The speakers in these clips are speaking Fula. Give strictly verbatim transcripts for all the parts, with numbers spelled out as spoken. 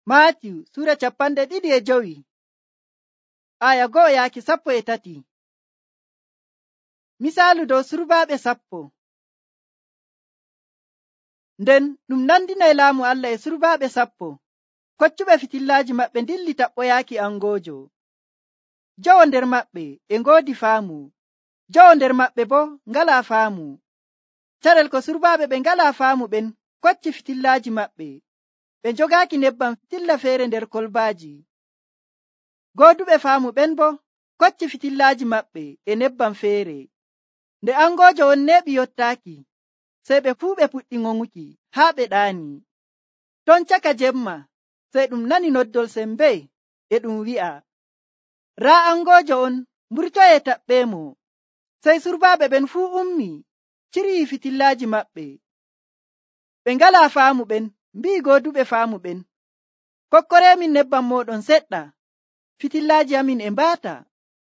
Maatiyu sura capanɗe ɗiɗi e jowi aya go'o yaaki sappo e tati. Misaalu dow surbaaɓe sappo. Nden ɗum nandinay laamu Allah e surbaaɓe sappo koccuɓe fitillaaji maɓɓe dilli taɓɓoyaaki angoojo. Jowo nder maɓɓe e ngoodi faamu, jowo nder maɓɓe bo ngalaa faamu. Carel ko surbaaɓe ɓe ngalaa faamu ɓen kocci fitillaaji maɓɓe ɓe jogaaki nebbam fitilla feere nder kolbaaji. Gooduɓe faamu ɓen bo kocci fitillaaji maɓɓe e nebbam feere. Nde angoojo on neeɓi yottaaki, sey ɓe fuu ɓe puɗɗi ŋoŋuki haa ɓe ɗaani. Ton caka jemma sey ɗum nani noddol sembe e ɗum wi'a, raa angoojo on mburtoyee taɓɓeemo. Sey surbaaɓe ɓen fuu ummi cirii fitillaaji maɓɓe. Ɓe ngalaa faamu ɓen mbi'i gooduɓe faamu ɓen, kokkoreemin nebbam mooɗon seɗɗa, fitillaaji amin e mbaata.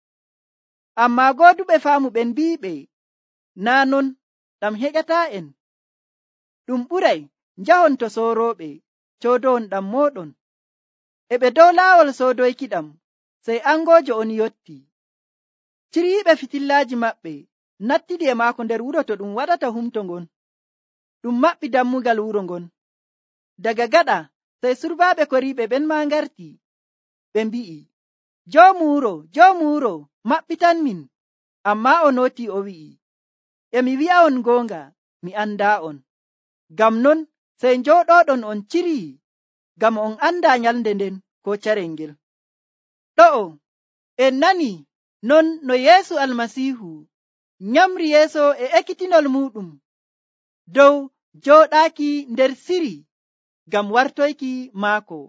Ammaa gooduɓe faamu ɓen mbi'iɓe, naa non ɗam heƴataa en. Ɗum ɓuray njahon to soorooɓe coodowon ɗam mooɗon. E ɓe dow laawol soodoyki ɗam, sey angoojo on yotti. Ciriiɓe fitillaaji maɓɓe nattidi e maako nder wuro to ɗum waɗata humto ngon. Ɗum maɓɓi dammugal wuro ngon. Daga gaɗa sey surbaaɓe koriiɓe ɓen maa ngarti, ɓe mbi'i, joomu wuro, joomu wuro, maɓɓitan min. Ammaa o nooti o wi'i, e mi wi'a'on goonga, mi andaa on. Ngam non sey njooɗoɗon on cirii, ngam on andaa nyalnde nden ko carel ngel. Ɗo'o en nani non no Yeesu Almasiihu nyamri yeeso e ekkitinol muɗum dow jooɗaaki nder siri ngam wartoyki maako.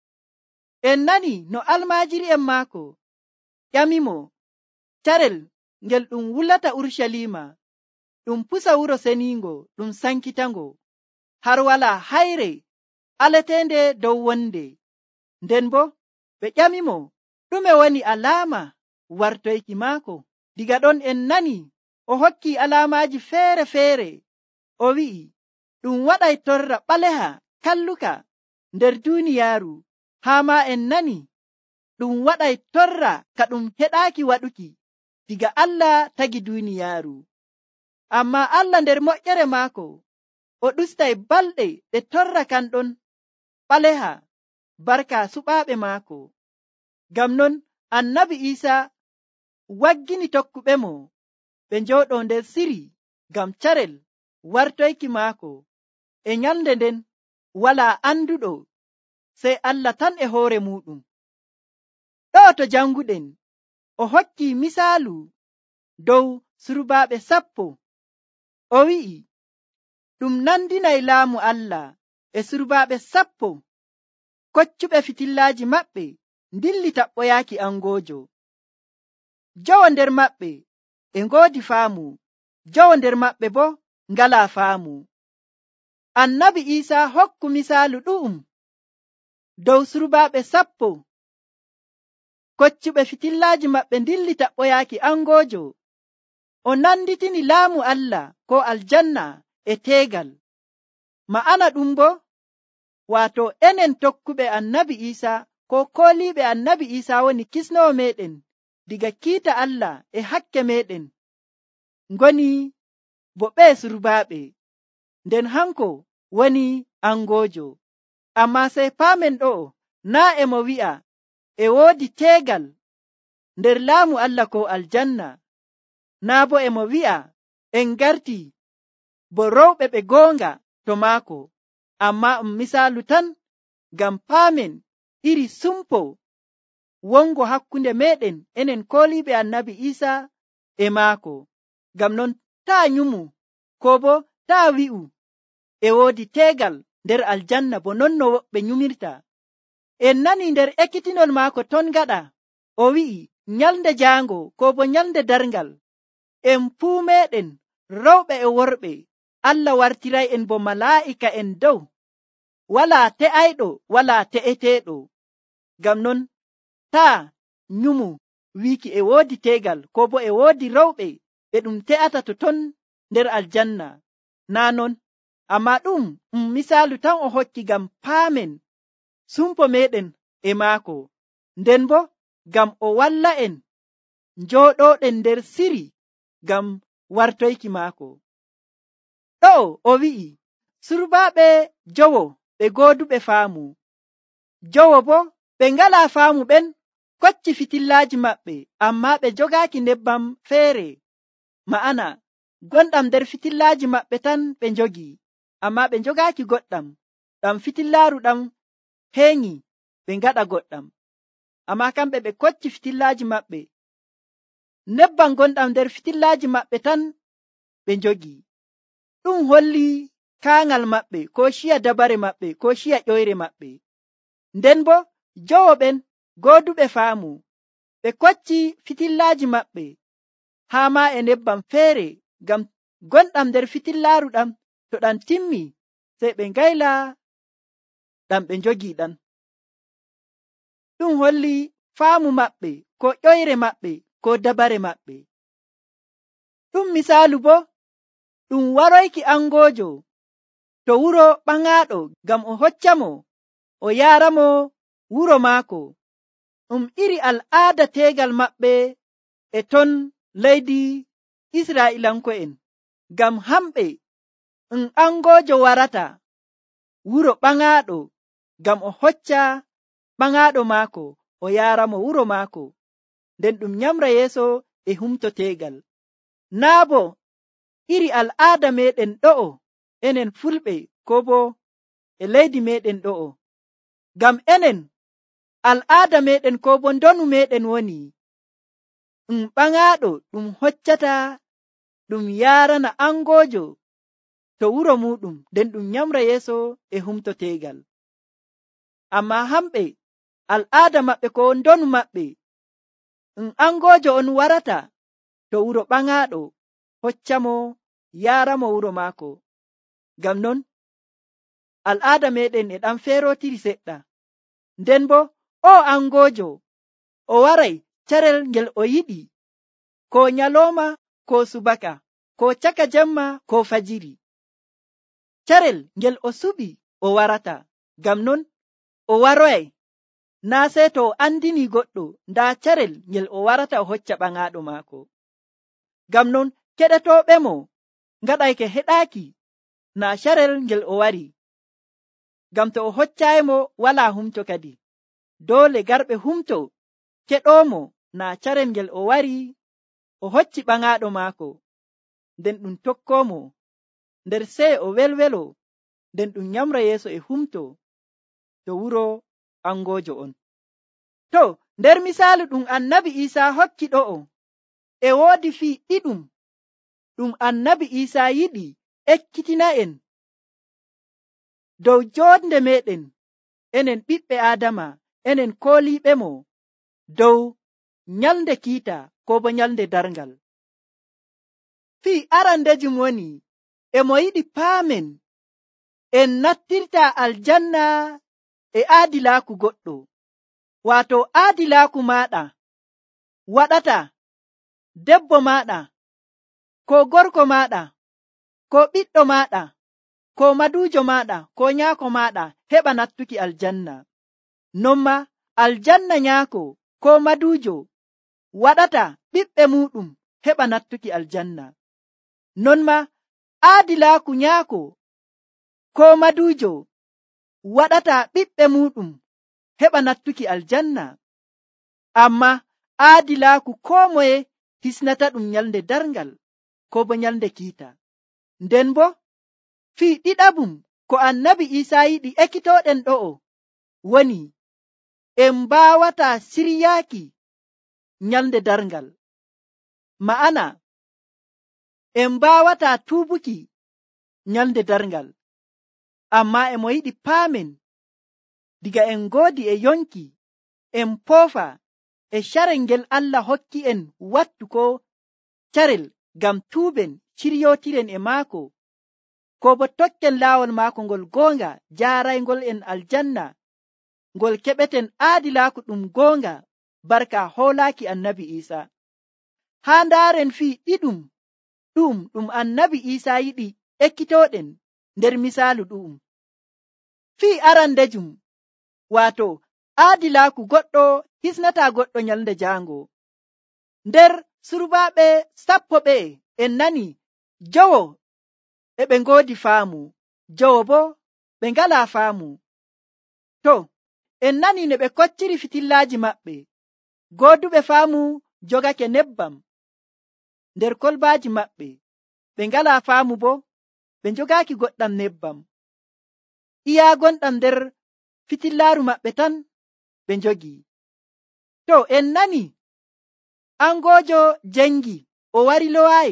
En nani no almaajiri'en maako ƴamimo carel ngel ɗum wulata Urshalima, ɗum pusa wuro seniingo, ɗum sankitango, har wala hayre aleteende dow wonde. Nden bo ɓe ƴamimo ɗume woni alaama wartoyki maako. Diga ɗon en nani o hokki alaamaaji feere feere. O wi'i ɗum waɗay torra ɓaleha kalluka nder duuniyaaru, haa ma en nani ɗum waɗay torra ka ɗum heɗaaki waɗuki diga Allah tagi duuniyaaru. Amma Allah nder moƴƴere maako o ɗustay balɗe ɗe torra kan ɗon ɓaleha barka suɓaaɓe maako. Ngam non annabi Iisa waggini tokkuɓe mo ɓe njooɗo nder siri ngam carel wartoyki maako. E nyalnde nden wala anduɗo sey Allah tan e hoore muɗum. Ɗo to janguɗen o hokki misaalu dow surbaaɓe sappo. O wi'i ɗum nandinay laamu Allah e surbaaɓe sappo koccuɓe fitillaaji maɓɓe dilli taɓɓoyaaki angoojo. Jowo nder maɓɓe e ngoodi faamu, jowo nder maɓɓe bo ngalaa faamu. Annabi Iisa hokku misaalu ɗu'um dow surbaaɓe sappo koccuɓe fitillaaji maɓɓe dilli taɓɓoyaaki angoojo. O nanditini laamu Allah ko aljanna e teegal. Ma'ana ɗum bo waato enen tokkuɓe annabi Iisa ko kooliiɓe annabi Iisa woni kisnowo meɗen diga kiita Allah e hakke meɗen, ngoni bo ɓe surbaaɓe, nden hanko woni angoojo. Amma sey paamen ɗo naa e mo wi'a e woodi teegal nder laamu Allah ko aljanna, naa bo e mo wi'a en ngarti bo rowɓe ɓe goonga to maako. Amma um misaalu tan ngam paamen iri sumpo wongo hakkunde meɗen enen kooliiɓe annabi Iisa e maako. Ngam non taa nyumu ko bo taa wi'u e woodi teegal nder aljanna bo non no woɓɓe nyumirta. En nani nder ekkitinol maako ton gaɗa o wi'i nyalnde jaango ko bo nyalnde darngal en fuu meɗen rowɓe e worɓe Allah wartiray en bo malaa'ika en dow, wala te'ayɗo wala te'eteeɗo. Ngam non taa nyumu wiiki e woodi teegal ko bo e woodi rowɓe ɓe ɗum te'ata to ton nder aljanna, naa non. Amma ɗum um misaalu tan o hokki ngam paamen sumpo meɗen e maako, nden bo ngam o walla en njooɗoɗen nder siri ngam wartoyki maako. Ɗo o wi'i surbaaɓe jowo ɓe gooduɓe faamu, jowo bo ɓe ngala faamu ɓen kocci fitillaaji maɓɓe, amma ɓe jogaaki nebbam feere, ma'ana gonɗam nder fitillaaji maɓɓe tan ɓe njogi, amma ɓe jogaaki goɗɗam, ɗam fitillaaru ɗam heeŋi ɓe ngaɗa goɗɗam, amma kamɓe ɓe kocci fitillaaji maɓɓe, nebbam gonɗam nder fitillaaji maɓɓe tan ɓe njogi. Ɗum holli kaangal maɓɓe ko shiya dabare maɓɓe ko shiya ƴoyre maɓɓe. Nden bo jowo ɓen gooduɓe faamu ɓe kocci fitillaaji maɓɓe haa ma e nebbam feere, ngam gonɗam nder fitillaaru ɗam to ɗam timmi sey ɓe ngayla ɗam ɓe njogi ɗam. Ɗum holli faamu maɓɓe ko ƴoyre maɓɓe ko dabare maɓɓe. Ɗum misaalu bo ɗum waroyki angojo to wuro ɓaŋaaɗo ngam o hocca mo o yaara mo wuro maako. Ɗum iri al'aada teegal maɓɓe e ton leydi Isra'ilanko'en, ngam hamɓe ɗum angojo warata wuro ɓaŋaaɗo ngam o hocca ɓaŋaaɗo maako o yaara mo wuro maako, nden ɗum nyamra yeeso e humto teegal. Naa bo iri al'aada meɗen ɗo'o enen fulɓe ko bo e leydi meɗen ɗo'o, ngam enen al'aada meɗen ko bo ndonu meɗen woni ɗum ɓaŋaaɗo ɗum hoccata ɗum yaarana angojo to wuro muɗum, nden ɗum nyamra yeeso e humto teegal. Amma hamɓe al'aada maɓɓe ko ndonu maɓɓe ɗum angojo on warata to wuro ɓaŋaaɗo hocca mo yaara mo wuro maako. Ngam non al'aada meɗen e ɗan feerotiri seɗɗa. Nden bo o angojo o waray carel ngel o yiɗi, ko nyaloma ko subaka, ko caka jemma ko fajiri. Carel ngel o suɓi o warata, ngam non o waroyay naa sey to o andini goɗɗo nda carel ngel o warata o hocca ɓaŋaaɗo maako. Ngam non keɗetoɓe mo ngaɗayke heɗaaki na carel ngel o wari, ngam to o hoccayi mo wala humto kadi, doole garɓe humto keɗomo na carel ngel o wari o hocci ɓaŋaaɗo maako, nden ɗum tokkomo nder sey o welwelo, nden ɗum nyamra yeeso e humto to wuro angojo on. To nder misaalu ɗum annabi Isa hokki ɗo'o, e woodi fii ɗiɗum ɗum annabi Isa yiɗi ekkitina en dow jonde meɗen enen ɓiɓɓe Adama, enen kooliɓe mo dow nyalde kiita ko bo nyalde darngal. Fii arandejum woni e mo yiɗi paamen en nattirta aljanna e aadilaaku goɗɗo, waato aadilaaku maɗa waɗata debbo maɗa ko gorko maɗa ko ɓiɗɗo maɗa ko madujo maɗa ko nyaako maɗa heɓa nattuki aljanna. Non ma aljanna nyaako ko madujo waɗata ɓiɓɓe muɗum heɓa nattuki aljanna. Non ma aadilaaku nyaako ko madujo waɗata ɓiɓɓe muɗum heɓa nattuki aljanna. Amma aadilaaku ko moye hisnata ɗum nyalde darngal ko bo nyalde kiita. Nden bo fii ɗiɗabum ko annabi Isa yiɗi ekkitoɗen ɗo'o woni en mbawata siryaaki nyalde darngal, ma'ana en mbawata tuubuki nyalde darngal, amma emo yiɗi paamen diga en ngoodi e yonki en poofa e carel ngel Allah hokki en wattu ko carel ngam tuuben ciryotiren e maako, ko bo tokken laawol maako ngol goonga jaaraygol en aljanna, ngol keɓeten aadilaaku ɗum goonga barka hoolaaki annabi Isa. Haa ndaaren fii ɗiɗum ɗum ɗum annabi Isa yiɗi ekkitoɗen nder misaalu ɗum. Fii arandejum wato aadilaaku goɗɗo hisnata goɗɗo nyalde jaango. Nder surbaaɓe sappo ɓe en nani jowo e ɓe ngoodi faamu, jowo bo ɓe ngalaa faamu. To en nani ne ɓe kocciri fitillaaji maɓɓe, gooduɓe faamu jogake nebbam nder kolbaaji maɓɓe, ɓe ngalaa faamu bo ɓe jogaaki goɗɗam nebbam. Iya gonɗam nder fitillaaru maɓɓe tan ɓe njogi. To en nani angoojo jengi o wari lowaayi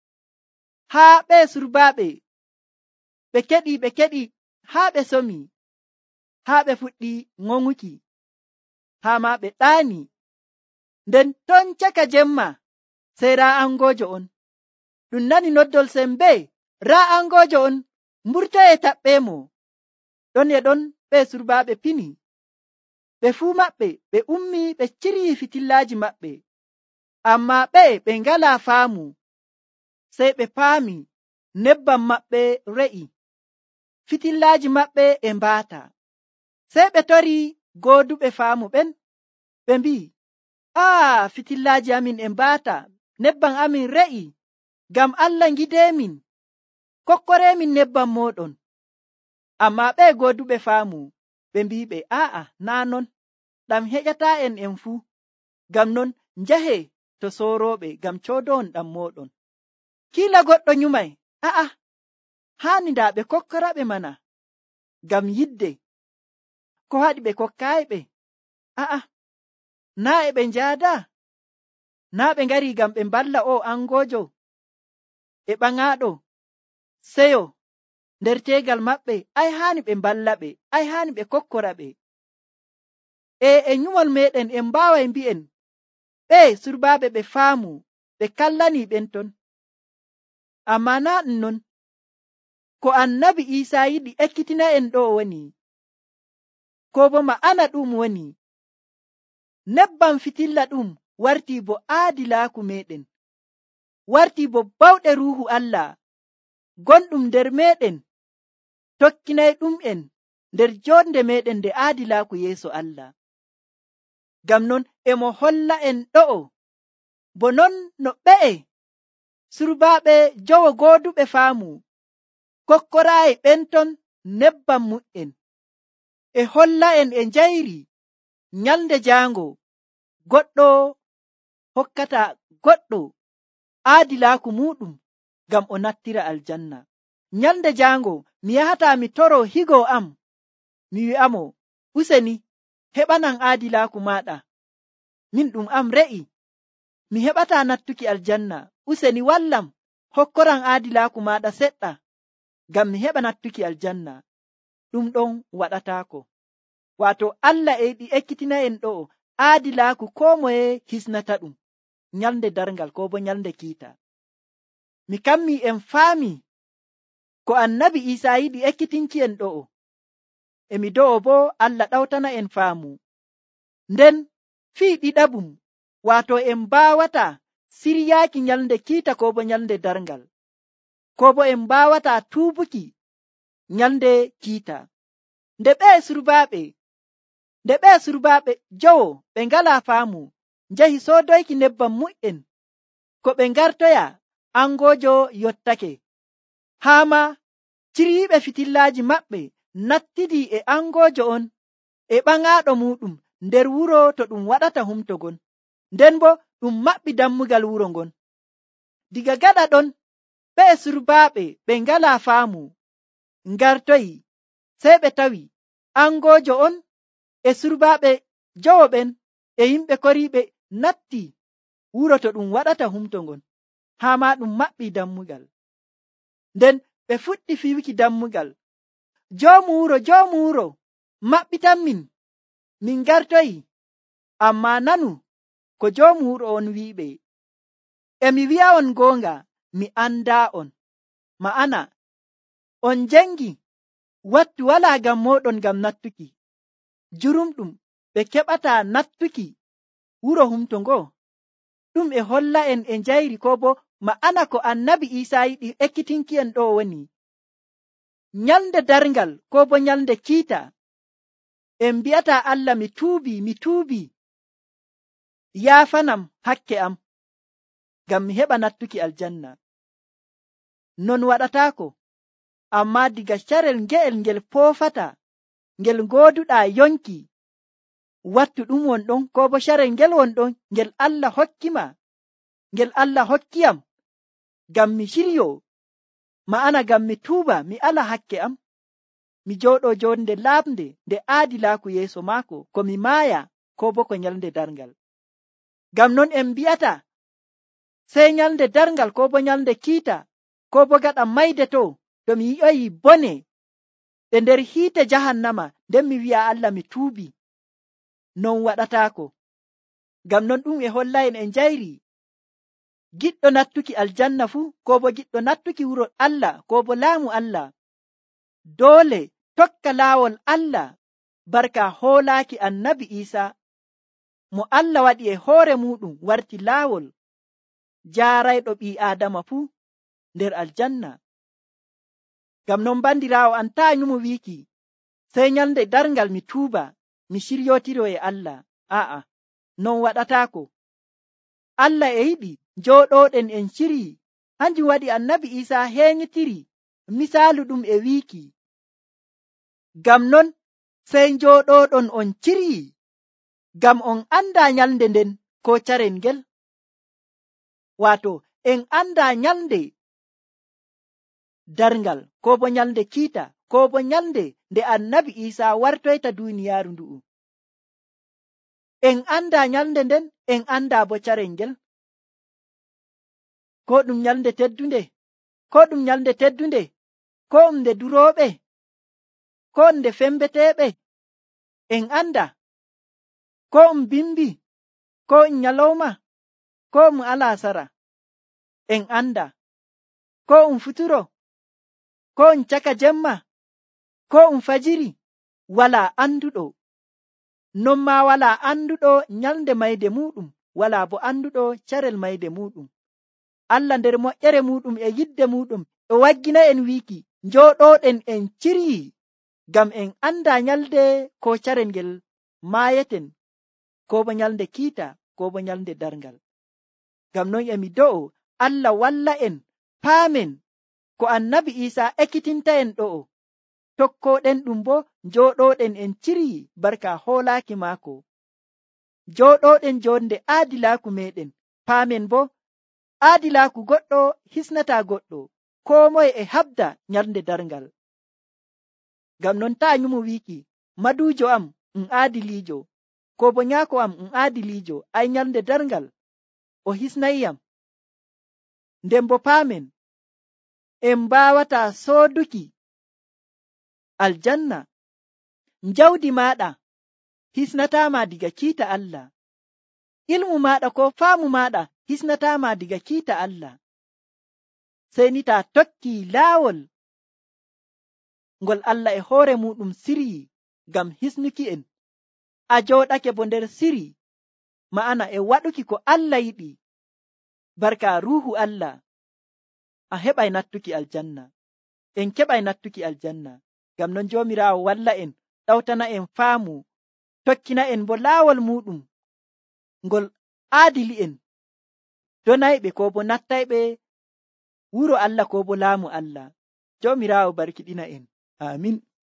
haa ɓe surbaaɓe ɓe keɗi ɓe keɗi haa ɓe somi, haa ɓe fuɗɗi ŋoŋuki, haa ma ɓe ɗaani. Nden ton caka jemma sey raa angoojo on ɗum nani noddol sembe, raa angoojo on mburtoye taɓɓemo. Ɗon e ɗon ɓe surbaaɓe pini, ɓe fuu maɓɓe ɓe ummi ɓe ciri fitillaaji maɓɓe, amma ɓe ɓe ngalaa faamu, sey ɓe paami nebbam maɓɓe re'i, fitillaaji maɓɓe e mbaata. Sey ɓe tori gooduɓe faamu ɓen, ɓe mbi'i, aa fitillaaji amin e mbaata, nebbam amin re'i, ngam Allah ngideemin, kokkoreemin nebbam mooɗon. Amma ɓe gooduɓe faamu ɓe mbi'ɓe, aa'a naa non, ɗam heƴata en en fuu, ngam non njahe to soorooɓe ngam coodowon ɗam mooɗon. Kiila goɗɗo nyumay, a'a haani ndaa ɓe kokkoraɓe mana ngam yidde, ko haɗi ɓe kokkaayi ɓe? A'a naa e ɓe njaada, naa ɓe ngari ngam ɓe mballa o angoojo e ɓaŋaaɗo seyo nder teegal maɓɓe, ay haani ɓe mballa ɓe, ay haani ɓe kokkora ɓe. E e nyumol meɗen en mbaaway mbi'en ɓe surbaaɓe ɓe faamu ɓe kallani ɓen ton, amma naa ɗum non. Ko annabi Iisaa yiɗi ekkitina en ɗo woni, ko bo ma'ana ɗum woni, nebbam fitilla ɗum warti bo aadilaaku meɗen, warti bo bawɗe ruuhu Allah gonɗum nder meɗen, tokkinay ɗum en nder jonde meɗen nde aadilaaku yeeso Allah. Ngam non emo holla en ɗo'o bo non no ɓe'e surbaaɓe jowo gooduɓe faamu kokkoraayi ɓenton nebbam mu'en, e holla en e njayri nyalde jaango goɗɗo hokkata goɗɗo aadilaaku muɗum ngam o nattira aljanna. Nyalde jaango mi yahata mi toro higo am, mi wi'amo useni heɓanan aadilaaku maɗa, min ɗum am re'i, mi heɓata nattuki aljanna, useni wallam hokkoran aadilaaku maɗa seɗɗa ngam mi heɓa nattuki aljanna. Ɗum ɗon waɗataako. Wato Allah e ɗi ekkitina en ɗo aadilaaku ko moye hisnata ɗum nyalde darngal ko bo nyalde kiita. Mi kammi en faami ko annabi Iisaa yiɗi ekkitinki en ɗo, e mi do'o bo Allah ɗawtana en faamu. Nden fii ɗiɗabum, wato en mbaawata siryaaki nyalde kiita ko bo nyalde darngal, ko bo en mbaawata tuubuki nyalde kiita. Nde ɓe surbaaɓe nde ɓe surbaaɓe jowo ɓe ngalaa faamu njahi soodoyki nebbam mu'en, ko ɓe ngartoya angoojo yottake, haa ma ciriiɓe fitillaaji maɓɓe nattidi e angoojo on e ɓaŋaaɗo muɗum nder wuro to ɗum waɗata humto gon, nden bo ɗum maɓɓi dammugal wuro ngon. Diga gaɗa ɗon ɓe surbaaɓe ɓe ngalaa faamu ngartoyi, sey ɓe tawi angoojo on e surbaaɓe jowo ɓen e yimɓe koriiɓe natti wuro to ɗum waɗata humto ngon, haa ma ɗum maɓɓi dammugal. Nden ɓe fuɗɗi fiwiki dammugal, joomu wuro joomu wuro maɓɓitan min, min ngartoyi. Amma nanu ko joomu wuro on wi'iɓe, emi wi'a on goonga, mi andaa on, ma'ana on jengi wattu wala ngam moɗon ngam nattuki jurumɗum ɓe keɓata nattuki wuro humto ngo. Ɗum e holla en e njayri ko bo ma'ana ko annabi Iisaa yiɗi ekkitinki en ɗo woni, nyalde darngal ko bo nyalde kiita en mbi'ata Allah mi tuubi mi tuubi yaafanam hakke am ngam mi heɓa nattuki aljanna. Non waɗataako, amma diga carel nge'el ngel foofata ngel gooduɗa yonki wattu ɗum wonɗon, ko bo carel ngel wonɗon ngel Allah hokkima, ngel Allah hokkiyam ngam mi shiryo, ma'ana ngam mi tuuba mi ala hakke am, mi jooɗo jonde laaɓnde nde aadilaaku yeeso maako, ko mi maaya ko bo ko nyalde darngal. Ngam non en mbi'ata sey nyalde darngal ko bo nyalde kiita ko bo gaɗa mayde to to mi yi'oyi bone e nder hiite jahannama, nden mi wi'a Allah mi tuubi. Non waɗataako. Ngam non ɗum e holla en e njayri giɗɗo nattuki aljanna fuu ko bo giɗɗo nattuki wuro Allah ko bo laamu Allah doole tokka laawol Allah barka hoolaaki annabi Isa mo Allah waɗi e hoore muɗum warti laawol jaarayɗo ɓi Adama fuu nder aljanna. Ngam non bandiraawo an taa nyumo wiiki sey nyalde darngal mi tuuba mi shiryotiro e Allah. A'a, non waɗataako. Allah e yiɗi jooɗoɗen en ciri, hanjum waɗi annabi Isa heeñitiri misaalu ɗum e wiiki ngam non sey jooɗoɗon on ciri ngam on anda nyalde nden ko carel ngel, wato en anda nyalde darngal ko bo nyalde kiita ko bo nyalde nde annabi Isa wartoyta duniyaaru ndu'u. En anda nyalde nden, en anda bo carel ngel, ko ɗum nyalde teddunde ko ɗum nyalde teddunde ko um nde durooɓe ko nde fembeteɓe en anda, ko um bimbi ko um nyalawma ko um alasara en anda, ko um futuro ko um caka jemma ko um fajiri, wala anduɗo. Non ma wala anduɗo nyalde mayde muɗum, wala bo anduɗo carel mayde muɗum. Allah nder moƴƴere muɗum e yidde muɗum e waggina en wiiki jooɗoɗen en ciri ngam en anda nyalde ko carel ngel maayeten ko bo nyalde kiita ko bo nyalde darngal. Ngam non emi do'o Allah walla en paamen ko annabi Isa ekkitinta en ɗo'o, tokkoɗen ɗum bo jooɗoɗen en ciri barka hoolaaki maako, jooɗoɗen jonde aadilaaku meɗen, paamen bo aadilaaku goɗɗo hisnata goɗɗo, ko moye e habda nyalde darngal. Ngam non taa nyumo wiiki madujo am um aadiliijo ko bo nyaako am um aadiliijo, ay nyalde darngal o hisnayiyam. Nden bo paamen en mbawata sooduki aljanna, njawdi maɗa hisnatama diga kiita Allah, ilmu maɗa ko faamu maɗa hisnatama diga kiita Allah, sey ni ta tokki laawol ngol Allah e hoore muɗum siryi ngam hisnuki en, a jooɗake bo nder siri, ma'ana e waɗuki ko Allah yiɗi barka ruhu Allah, a heɓay nattuki aljanna, en keɓay nattuki aljanna. Ngam non joomiraawo walla en, ɗawtana en faamu, tokkina en bo laawol muɗum ngol aadili en donayɓe ko bo nattayɓe wuro Allah ko bo laamu Allah. Joomiraawo barkiɗina en. Amin.